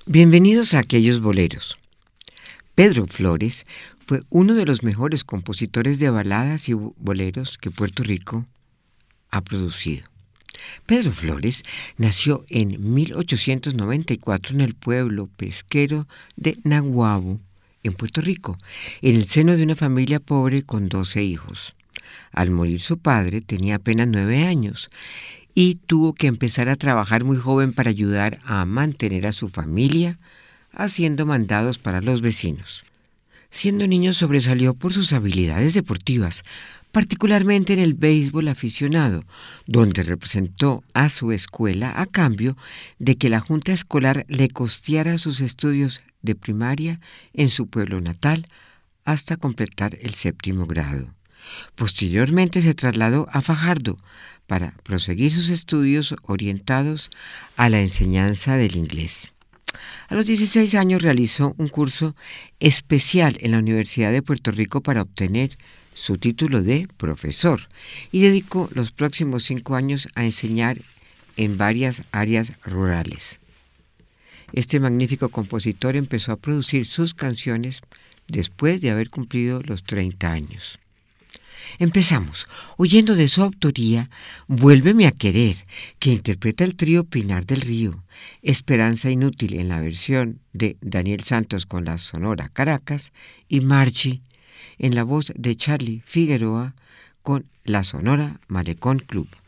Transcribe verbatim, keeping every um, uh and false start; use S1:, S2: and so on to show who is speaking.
S1: Bienvenidos a Aquellos Boleros. Pedro Flores fue uno de los mejores compositores de baladas y boleros que Puerto Rico ha producido. Pedro Flores nació en mil ochocientos noventa y cuatro en el pueblo pesquero de Naguabo, en Puerto Rico, en el seno de una familia pobre con doce hijos. Al morir su padre tenía apenas nueve años y tuvo que empezar a trabajar muy joven para ayudar a mantener a su familia, haciendo mandados para los vecinos. Siendo niño sobresalió por sus habilidades deportivas, particularmente en el béisbol aficionado, donde representó a su escuela a cambio de que la junta escolar le costeara sus estudios de primaria en su pueblo natal hasta completar el séptimo grado. Posteriormente se trasladó a Fajardo para proseguir sus estudios orientados a la enseñanza del inglés. A los dieciséis años realizó un curso especial en la Universidad de Puerto Rico para obtener su título de profesor y dedicó los próximos cinco años a enseñar en varias áreas rurales. Este magnífico compositor empezó a producir sus canciones después de haber cumplido los treinta años. Empezamos oyendo de su autoría Vuélveme a querer, que interpreta el trío Pinar del Río, Esperanza Inútil en la versión de Daniel Santos con la Sonora Caracas y Margie en la voz de Charlie Figueroa con la Sonora Malecón Club.